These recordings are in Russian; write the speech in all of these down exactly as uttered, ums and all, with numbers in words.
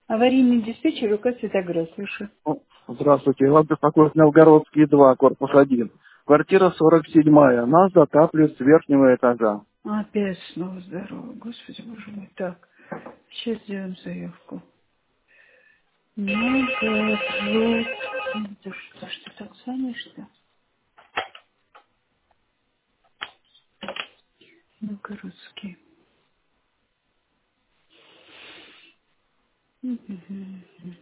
Аварийный диспетчер УК Светоград, слышу. О, Здравствуйте, вас беспокоит Новгородский два, корпус один. Квартира сорок седьмая. Нас затапливают с верхнего этажа. Опять снова здорово. Господи, боже мой. Так, сейчас сделаем заявку. Новгород. Это что, что так звонишь-то? Новгородский. Мгм.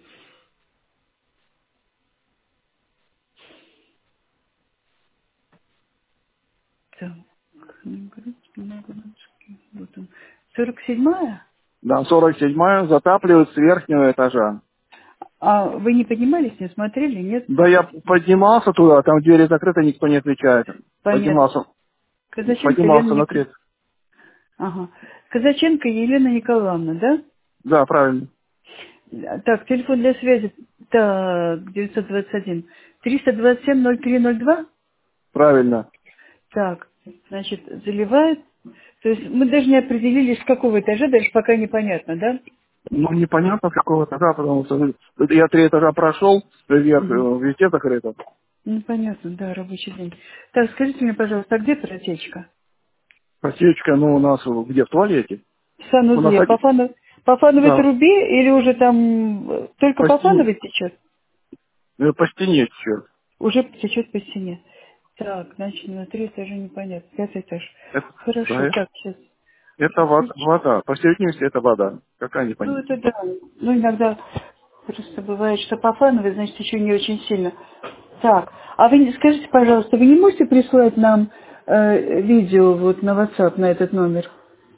Так, Новгородский, Новгородский. Вот он. сорок седьмая? Да, сорок седьмая затапливают с верхнего этажа. А вы не поднимались, не смотрели, нет? Да я поднимался туда, там двери закрыты, никто не отвечает. Понятно. Поднимался, Казаченко Елена поднимался на Николаевна. третий. Ага. Казаченко Елена Николаевна, да? Да, правильно. Так, телефон для связи. Так, девятьсот двадцать один. триста двадцать семь ноль три ноль два. Правильно. Так, значит, заливает. То есть мы даже не определились, с какого этажа, даже пока непонятно, да? Ну, непонятно, с какого этажа, потому что ну, это я три этажа прошел, вверх, э, Угу. везде закрыто. Ну, понятно, да, рабочий день. Так, скажите мне, пожалуйста, а где протечка? Посечка, ну, у нас где, в туалете? В У нас санузле. По, один, фану... по фановой да, трубе или уже там э, только по по стене, фановой течет? э, по стене течет. Уже течет по стене. Так, значит, на три этажа непонятно. Пятый этаж. Это, Хорошо, да, так, сейчас. это вода, вода. По всей видимости, это вода. Какая Ну, непонятно. это да. Ну, иногда просто бывает, что по фановой, значит, еще не очень сильно. Так, а вы не- скажите, пожалуйста, вы не можете прислать нам э, видео вот на WhatsApp, на этот номер?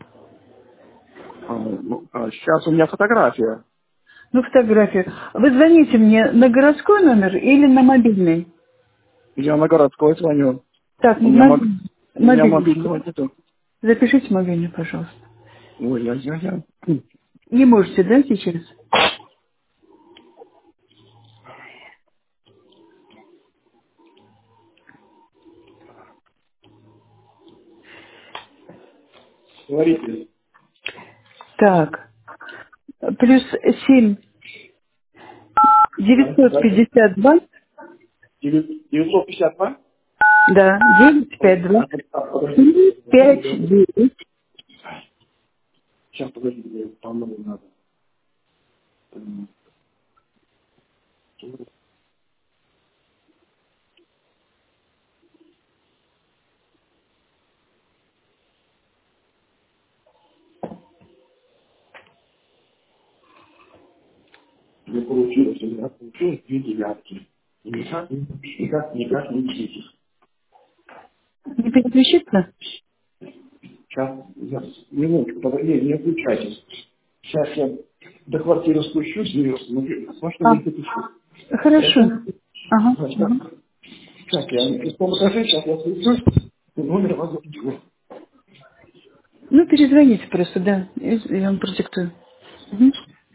А, ну, а сейчас у меня фотография. Ну, фотографию. Вы звоните мне на городской номер или на мобильный? Я на городской звоню. Так, У меня, моб... моб- у меня мобильный. мобильного нету. Запишите мобильный, пожалуйста. Ой, я, я, я. Не можете, да, сейчас? Говорите. Так, плюс семь Да, девятьсот дальше. пятьдесят два, девятьсот пятьдесят два? да, девять пять два, А, подожди. три пять девять. Сейчас, подожди, по-моему, надо. Не получилось, у меня получилось две девятки. И никак, никак, никак не учитесь. Не переключиться? Сейчас, я, минуточку, подожди, не отключайтесь. Сейчас я до квартиры спущусь и смотрю, можно А, не запишу. хорошо. Хорошо? Ага. Сейчас, сейчас я на шестом этаже, сейчас я спущусь, и номер вас запишу. Ну, перезвоните просто, да. Я я вам продиктую. Мгм.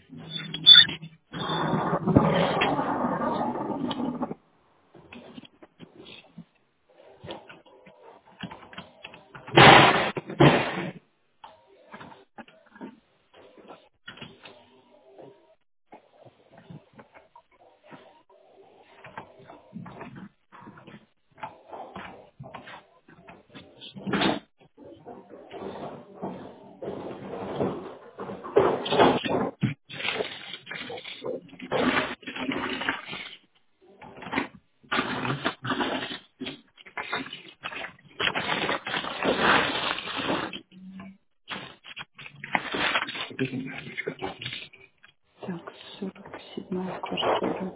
Так, сорок седьмая квартира.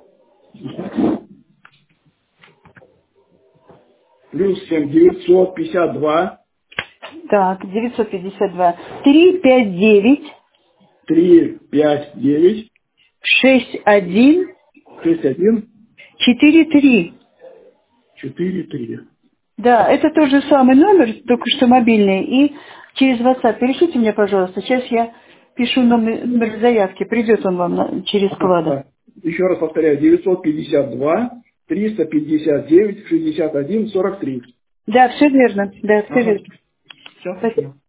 Плюс семь девятьсот пятьдесят два Так, девятьсот пятьдесят два. три пять девять три пять девять шесть один шесть один четыре три. четыре три. Да, это тот же самый номер, только что мобильный. И через WhatsApp перешлите мне, пожалуйста. Сейчас я пишу номер, номер заявки. Придет он вам на- через Ага, склада. да. Еще раз повторяю, девятьсот пятьдесят два триста пятьдесят девять шестьдесят один сорок три. Да, все верно. Да, все Ага. верно. Спасибо. Все.